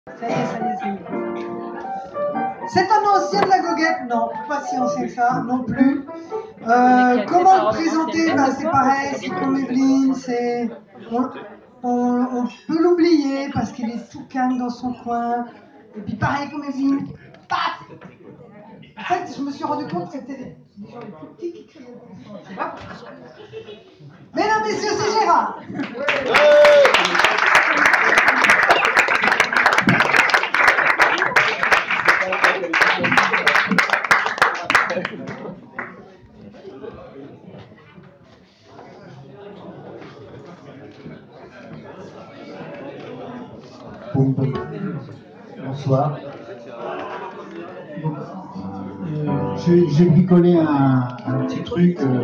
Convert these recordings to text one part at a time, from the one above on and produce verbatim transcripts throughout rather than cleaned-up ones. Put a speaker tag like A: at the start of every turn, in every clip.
A: Ça y est, ça y est, ça y est. C'est un ancien de la goguette? Non, pas si ancien que ça, non plus. Euh, comment le présenter? Bah, c'est pareil, c'est comme Evelyne, c'est... On, on, on peut l'oublier parce qu'il est sous canne dans son coin. Et puis pareil comme Evelyne, paf! En fait, je me suis rendu compte que c'était les gens les plus petits qui criaient. Mesdames, messieurs, c'est Gérard!
B: Bonsoir. Euh, J'ai j'ai bricolé un, un petit truc euh,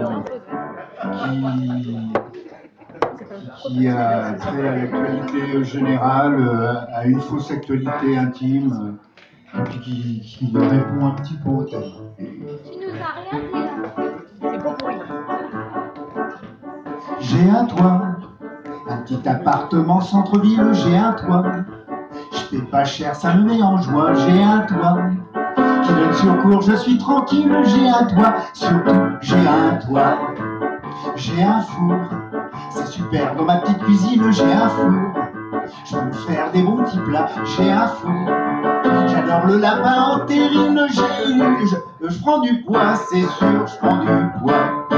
B: qui, qui a trait à l'actualité générale, euh, à une fausse actualité intime, euh, et puis qui, qui répond un petit peu au thème.
C: Tu nous as rien dit là. C'est pour moi.
B: J'ai un toit, un petit appartement centre-ville, j'ai un toit. Je paie pas cher, ça me met en joie, j'ai un toit. Qui donne secours, je suis tranquille, j'ai un toit. Surtout, j'ai un toit. J'ai un four, c'est super, dans ma petite cuisine, j'ai un four. Je peux me faire des bons petits plats, j'ai un four. J'adore le lapin en terrine, j'ai une... Je, je prends du poids, c'est sûr, je prends du poids.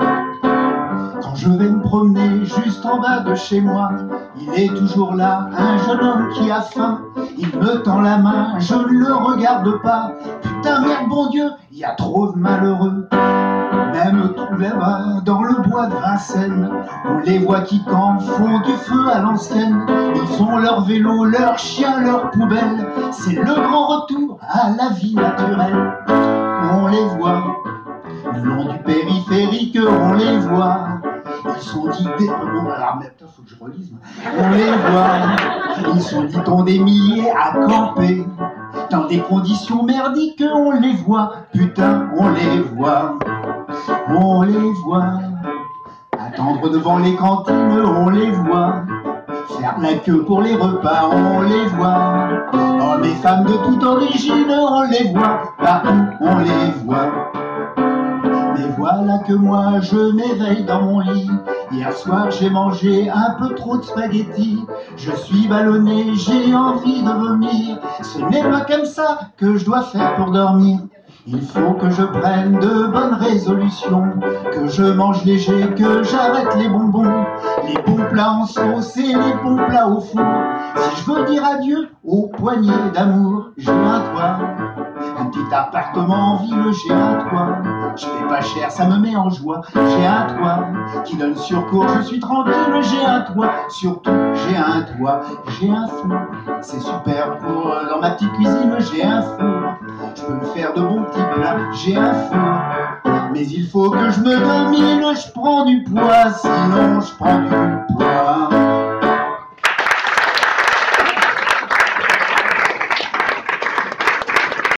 B: Quand je vais me promener juste en bas de chez moi, il est toujours là, un jeune homme qui a faim. Il me tend la main, je ne le regarde pas. Putain merde, bon Dieu, il y a trop de malheureux. Même tout là-bas, dans le bois de Vincennes, on les voit qui campent, font du feu à l'ancienne. Ils ont leur vélo, leur chien, leur poubelle. C'est le grand retour à la vie naturelle. On les voit, le long du périphérique, on les voit. Ils sont dit des... Bon, alors, mais attends, faut que je relise. On les voit. Ils sont dit on des milliers à camper. Dans des conditions merdiques, on les voit. Putain, on les voit. On les voit. Attendre devant les cantines, on les voit. Faire la queue pour les repas, on les voit. Hommes et femmes de toute origine, on les voit. Partout, on les voit. Mais voilà que moi je m'éveille dans mon lit. Hier soir j'ai mangé un peu trop de spaghettis. Je suis ballonné, j'ai envie de vomir. Ce n'est pas comme ça que je dois faire pour dormir. Il faut que je prenne de bonnes résolutions, que je mange léger, que j'arrête les bonbons, les bons plats en sauce et les bons plats au four. Si je veux dire adieu aux poignées d'amour, j'ai un toit. Un petit appartement en ville, j'ai un toit. Je paie pas cher, ça me met en joie. J'ai un toit qui donne surcours, je suis tranquille, j'ai un toit. Surtout, j'ai un toit, j'ai un four. C'est super pour euh, dans ma petite cuisine, j'ai un four. Je peux me faire de bons petits plats, j'ai un four. Mais il faut que je me domine, je prends du poids, sinon je prends du poids.